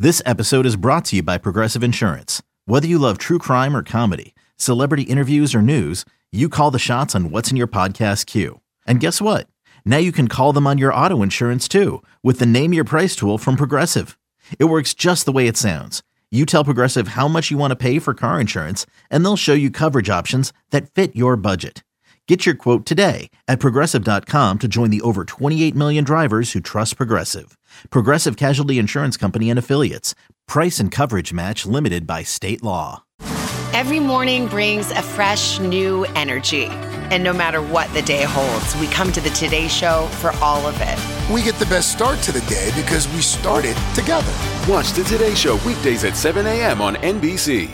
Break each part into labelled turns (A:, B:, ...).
A: This episode is brought to you by Progressive Insurance. Whether you love true crime or comedy, celebrity interviews or news, you call the shots on what's in your podcast queue. And guess what? Now you can call them on your auto insurance too with the Name Your Price tool from Progressive. It works just the way it sounds. You tell Progressive how much you want to pay for car insurance, and they'll show you coverage options that fit your budget. Get your quote today at Progressive.com to join the over 28 million drivers who trust Progressive. Progressive Casualty Insurance Company and Affiliates. Price and coverage match limited by state law.
B: Every morning brings a fresh, new energy. And no matter what the day holds, we come to the Today Show for all of it.
C: We get the best start to the day because we started together.
D: Watch the Today Show weekdays at 7 a.m. on NBC.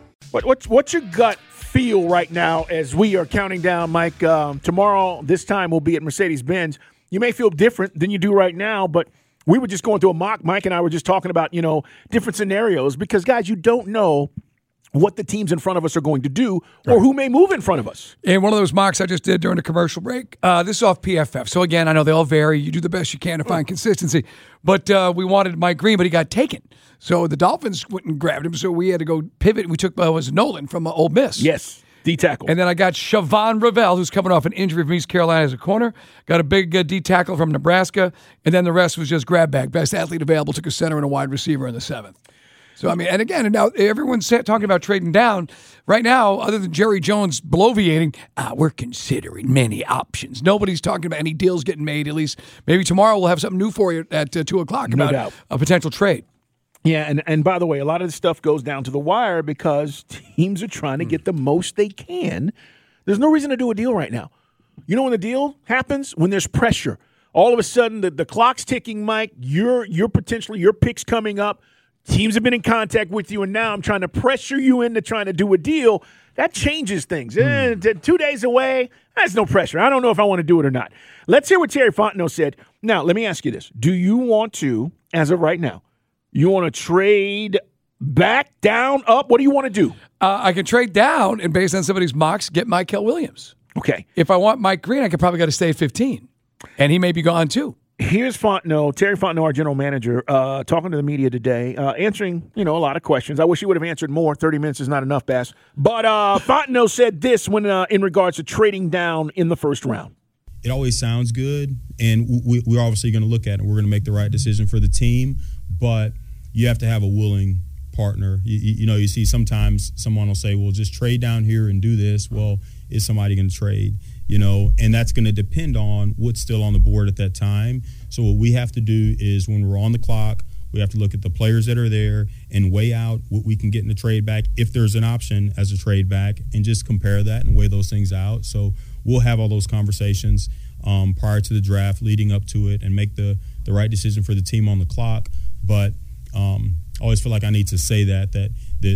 E: What's your gut feel right now as we are counting down, Mike? Tomorrow, this time, we'll be at Mercedes-Benz. You may feel different than you do right now, but we were just going through a mock. Mike and I were just talking about, different scenarios because, guys, you don't know what the teams in front of us are going to do or who may move in front of us.
F: And one of those mocks I just did during the commercial break, this is off PFF. So, again, I know they all vary. You do the best you can to find consistency. But we wanted Mike Green, but he got taken. So the Dolphins went and grabbed him, so we had to go pivot. We took was Nolan from Ole Miss.
E: Yes, D-tackle.
F: And then I got Shavon Ravel, who's coming off an injury from East Carolina as a corner. Got a big D-tackle from Nebraska. And then the rest was just grab bag. Best athlete available, took a center and a wide receiver in the 7th. So, and again, now everyone's talking about trading down. Right now, other than Jerry Jones bloviating, we're considering many options. Nobody's talking about any deals getting made. At least maybe tomorrow we'll have something new for you at 2 o'clock about a potential trade.
E: Yeah, and by the way, a lot of this stuff goes down to the wire because teams are trying to get the most they can. There's no reason to do a deal right now. You know when the deal happens? When there's pressure. All of a sudden, the clock's ticking, Mike. You're potentially, your pick's coming up. Teams have been in contact with you, and now I'm trying to pressure you into trying to do a deal. That changes things. 2 days away, that's no pressure. I don't know if I want to do it or not. Let's hear what Terry Fontenot said. Now, let me ask you this. Do you want to, as of right now, you want to trade back, down, up? What do you want to do?
F: I can trade down and, based on somebody's mocks, get Mykel Williams.
E: Okay.
F: If I want Mike Green, I could probably got to stay at 15. And he may be gone, too.
E: Here's Fontenot, Terry Fontenot, our general manager, talking to the media today, answering, a lot of questions. I wish he would have answered more. 30 minutes is not enough, Bass. But Fontenot said this when in regards to trading down in the first round.
G: It always sounds good, and we're obviously going to look at it. We're going to make the right decision for the team, but you have to have a willing partner. You see sometimes someone will say, well, just trade down here and do this. Well, is somebody going to trade? And that's going to depend on what's still on the board at that time. So what we have to do is when we're on the clock, we have to look at the players that are there and weigh out what we can get in the trade back, if there's an option as a trade back, and just compare that and weigh those things out. So we'll have all those conversations prior to the draft, leading up to it, and make the right decision for the team on the clock. But I always feel like I need to say that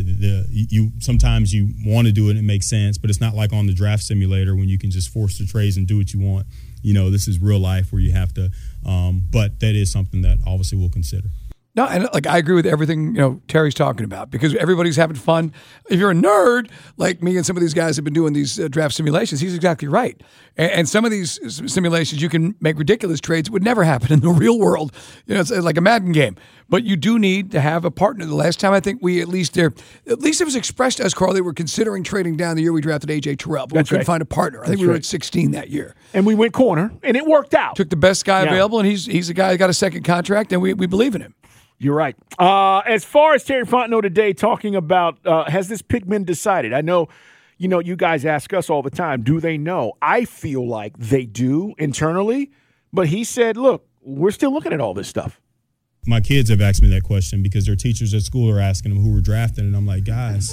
G: you sometimes you want to do it and it makes sense, but it's not like on the draft simulator when you can just force the trades and do what you want. This is real life where you have to, but that is something that obviously we'll consider.
F: No, and I agree with everything Terry's talking about because everybody's having fun. If you're a nerd like me and some of these guys have been doing these draft simulations, he's exactly right. And some of these simulations, you can make ridiculous trades that would never happen in the real world. It's like a Madden game. But you do need to have a partner. The last time I think we at least it was expressed to us, Carl, they were considering trading down the year we drafted A.J. Terrell, but we couldn't find a partner. I think we were at 16 that year.
E: And we went corner, and it worked out.
F: Took the best guy available, and he's the guy that got a second contract, and we believe in him.
E: You're right. As far as Terry Fontenot today talking about, has this pick been decided? I know, you guys ask us all the time, do they know? I feel like they do internally, but he said, look, we're still looking at all this stuff.
G: My kids have asked me that question because their teachers at school are asking them who we're drafting, and I'm like, guys,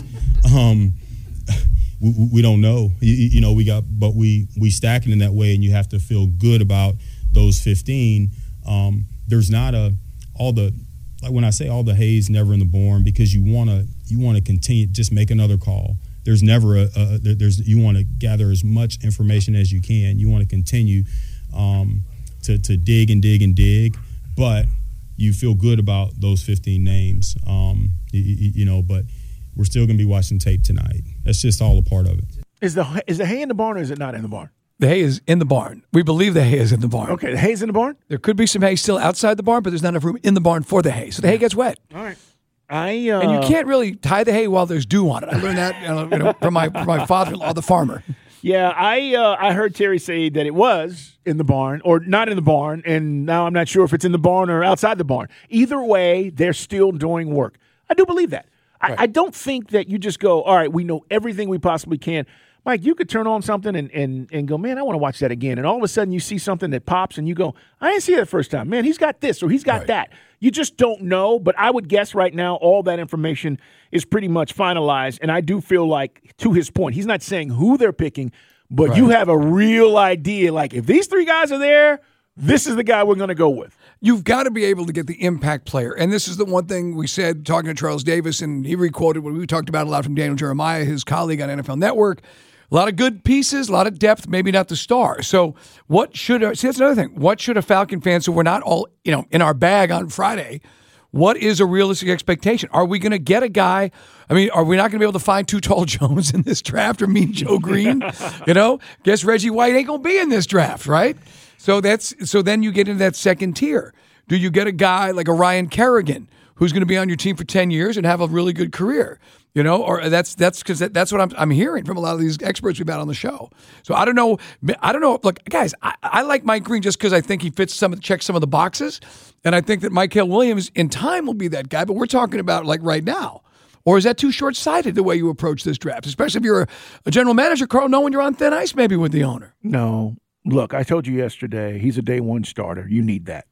G: we don't know. We stack it in that way, and you have to feel good about those 15. There's not when I say all the hay's never in the barn, because you want to continue, just make another call. There's never you want to gather as much information as you can. You want to continue to dig and dig and dig, but you feel good about those 15 names. But we're still going to be watching tape tonight. That's just all a part of it.
E: Is the hay in the barn or is it not in the barn?
F: The hay is in the barn. We believe the hay is in the barn.
E: Okay, the hay's in the barn?
F: There could be some hay still outside the barn, but there's not enough room in the barn for the hay. So the hay gets wet.
E: All right.
F: And you can't really tie the hay while there's dew on it. I learned that from my father-in-law, the farmer.
E: Yeah, I heard Terry say that it was in the barn or not in the barn, and now I'm not sure if it's in the barn or outside the barn. Either way, they're still doing work. I do believe that. Right. I don't think that you just go, all right, we know everything we possibly can. Mike, you could turn on something and go, man, I want to watch that again. And all of a sudden you see something that pops and you go, I didn't see that the first time. Man, he's got this or he's got that. You just don't know. But I would guess right now all that information is pretty much finalized. And I do feel like, to his point, he's not saying who they're picking, but you have a real idea. Like, if these three guys are there, this is the guy we're going to go with.
F: You've got to be able to get the impact player. And this is the one thing we said talking to Charles Davis, and he re-quoted what we talked about a lot from Daniel Jeremiah, his colleague on NFL Network. A lot of good pieces, a lot of depth, maybe not the star. So that's another thing. What should a Falcon fan, so we're not all, in our bag on Friday, what is a realistic expectation? Are we going to get a guy? I mean, are we not going to be able to find Too Tall Jones in this draft or Mean Joe Green? Guess Reggie White ain't going to be in this draft, right? So then you get into that second tier. Do you get a guy like a Ryan Kerrigan who's going to be on your team for 10 years and have a really good career? Or that's because that's what I'm hearing from a lot of these experts we've had on the show. So I don't know. Look, guys, I like Mike Green just because I think he checks some of the boxes, and I think that Mykel Williams in time will be that guy. But we're talking about like right now. Or is that too short-sighted the way you approach this draft, especially if you're a general manager, Carl, knowing you're on thin ice maybe with the owner?
E: No. Look, I told you yesterday, he's a day one starter. You need that.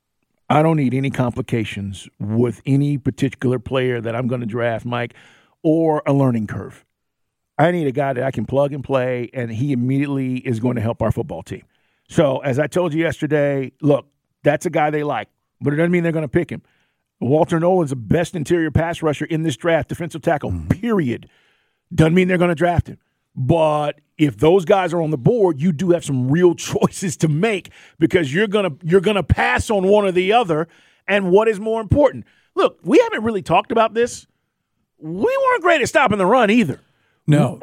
E: I don't need any complications with any particular player that I'm going to draft, Mike, or a learning curve. I need a guy that I can plug and play, and he immediately is going to help our football team. So, as I told you yesterday, look, that's a guy they like, but it doesn't mean they're going to pick him. Walter Nolan's the best interior pass rusher in this draft, defensive tackle, period. Doesn't mean they're going to draft him. But if those guys are on the board, you do have some real choices to make because you're gonna pass on one or the other. And what is more important? Look, we haven't really talked about this. We weren't great at stopping the run either.
F: No,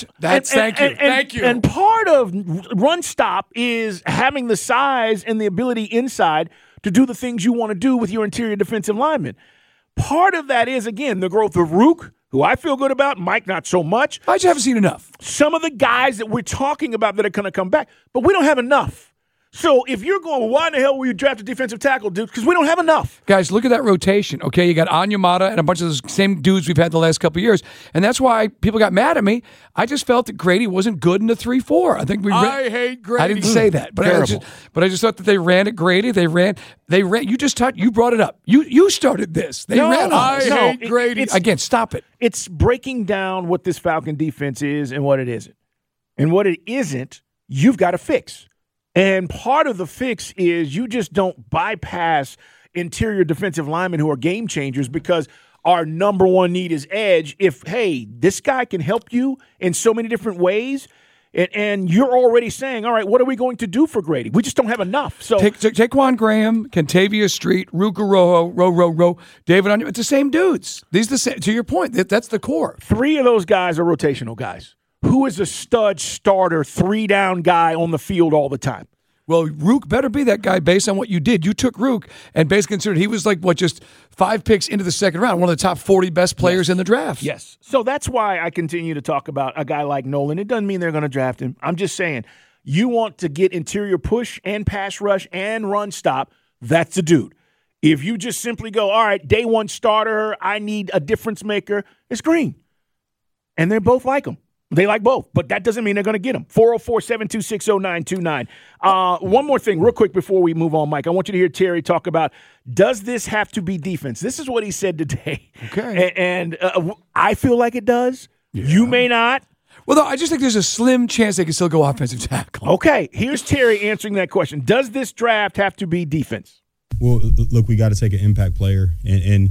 F: thank you.
E: And part of run stop is having the size and the ability inside to do the things you want to do with your interior defensive linemen. Part of that is, again, the growth of Rook, who I feel good about, Mike not so much.
F: I just haven't seen enough.
E: Some of the guys that we're talking about that are going to come back, but we don't have enough. So if you're going, why in the hell will you draft a defensive tackle, dude? Because we don't have enough.
F: Guys, look at that rotation. Okay, you got Onyemata and a bunch of those same dudes we've had the last couple of years. And that's why people got mad at me. I just felt that Grady wasn't good in the 3-4. I think I hate Grady. I didn't say that. But I just thought that they ran at Grady. They ran. You brought it up. You started this. They ran on us. I hate Grady. Again, stop it.
E: It's breaking down what this Falcon defense is and what it isn't. And what it isn't, you've got to fix. And part of the fix is you just don't bypass interior defensive linemen who are game changers because our number one need is edge. If, hey, this guy can help you in so many different ways, and you're already saying, all right, what are we going to do for Grady? We just don't have enough. So
F: Taquan Graham, Kentavious Street, Ruka Rojo, David Onyemata, it's the same dudes. These are the same, to your point, that's the core.
E: 3 of those guys are rotational guys. Who is a stud starter, 3-down guy on the field all the time?
F: Well, Rook better be that guy based on what you did. You took Rook and basically considered he was just 5 picks into the second round, one of the top 40 best players in the draft.
E: Yes. So that's why I continue to talk about a guy like Nolan. It doesn't mean they're going to draft him. I'm just saying, you want to get interior push and pass rush and run stop, that's the dude. If you just simply go, all right, day one starter, I need a difference maker, it's Green. And they're both like him. They like both, but that doesn't mean they're going to get them. 404-726-0929. One more thing real quick before we move on, Mike. I want you to hear Terry talk about, does this have to be defense? This is what he said today.
F: Okay.
E: And I feel like it does. Yeah. You may not.
F: Well, no, I just think there's a slim chance they can still go offensive tackle.
E: Okay, here's Terry answering that question. Does this draft have to be defense?
G: Well, look, we got to take an impact player, and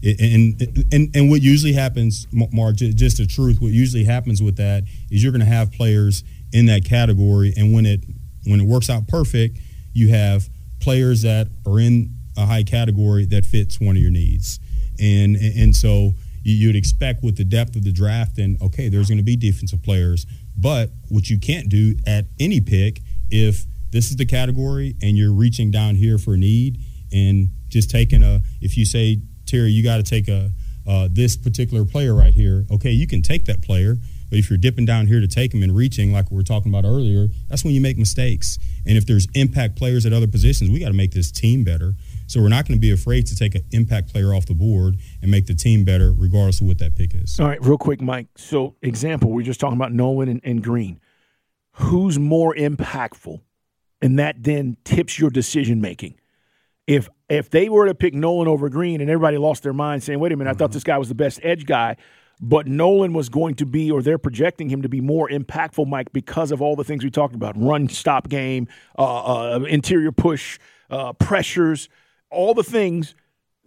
G: what usually happens, Mark, just the truth, what usually happens with that is you're going to have players in that category, and when it works out perfect, you have players that are in a high category that fits one of your needs. And so you'd expect with the depth of the draft, and okay, there's going to be defensive players, but what you can't do at any pick, if this is the category and you're reaching down here for a need and just taking if you say, Terry, you got to take a this particular player right here, okay, you can take that player, but if you're dipping down here to take him and reaching like we were talking about earlier, that's when you make mistakes. And if there's impact players at other positions, we got to make this team better. So we're not going to be afraid to take an impact player off the board and make the team better regardless of what that pick is.
E: All right, real quick, Mike. So, example, we're just talking about Nolan and Green. Who's more impactful? And that then tips your decision-making. If they were to pick Nolan over Green and everybody lost their mind saying, wait a minute, I thought this guy was the best edge guy, but Nolan was going to be, or they're projecting him to be more impactful, Mike, because of all the things we talked about, run, stop game, interior push, pressures, all the things,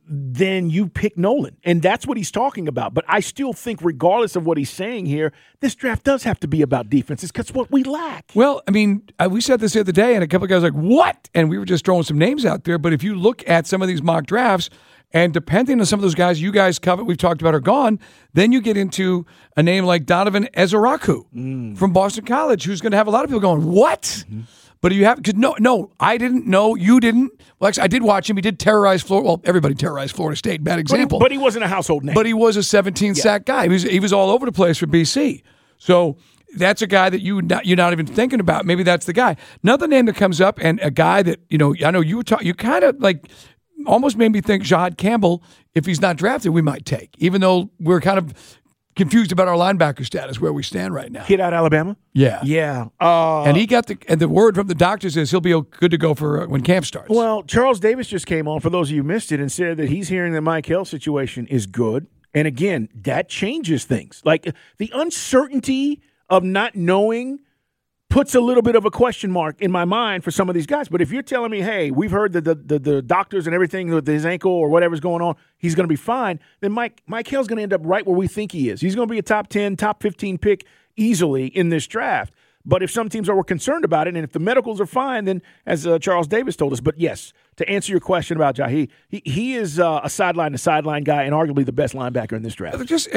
E: then you pick Nolan. And that's what he's talking about. But I still think, regardless of what he's saying here, this draft does have to be about defenses because what we lack.
F: Well, I mean, we said this the other day, and a couple of guys were like, what? And we were just throwing some names out there. But if you look at some of these mock drafts, and depending on some of those guys you guys covered, we've talked about, are gone, then you get into a name like Donovan Ezaraku from Boston College, who's going to have a lot of people going, what? Mm-hmm. But you have, because no, I didn't know, you didn't. Well, actually, I did watch him. He did terrorize Florida. Well, everybody terrorized Florida State. Bad example.
E: But he wasn't a household name.
F: But he was a 17-sack guy. He was all over the place for BC. So that's a guy that you're not even thinking about. Maybe that's the guy. Another name that comes up, and a guy that, I know you kind of like almost made me think Jahad Campbell, if he's not drafted, we might take, even though we're kind of confused about our linebacker status, where we stand right now.
E: Kid out of Alabama?
F: Yeah.
E: Yeah.
F: And he got the word from the doctors is he'll be good to go for when camp starts.
E: Well, Charles Davis just came on, for those of you who missed it, and said that he's hearing the Mike Hill situation is good. And again, that changes things. Like the uncertainty of not knowing puts a little bit of a question mark in my mind for some of these guys. But if you're telling me, hey, we've heard that the doctors and everything with his ankle or whatever's going on, he's going to be fine, then Mike Hill's going to end up right where we think he is. He's going to be a top 10, top 15 pick easily in this draft. But if some teams are concerned about it, and if the medicals are fine, then as Charles Davis told us. But yes, to answer your question about Jahid, he is a sideline-to-sideline guy and arguably the best linebacker in this draft. I'm just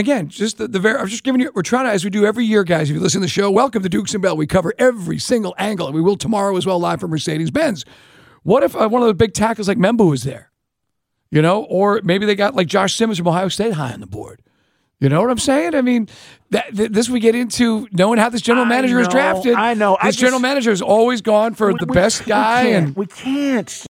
E: giving you, we're trying to, as we do every year, guys, if you listen to the show, welcome to Dukes and Bell. We cover every single angle, and we will tomorrow as well, live from Mercedes-Benz. What if one of the big tackles like Membu was there? Or maybe they got like Josh Simmons from Ohio State high on the board. You know what I'm saying? I mean, this we get into knowing how this general manager is drafted. I know.
F: This general manager has always gone for the best guy.
E: We can't.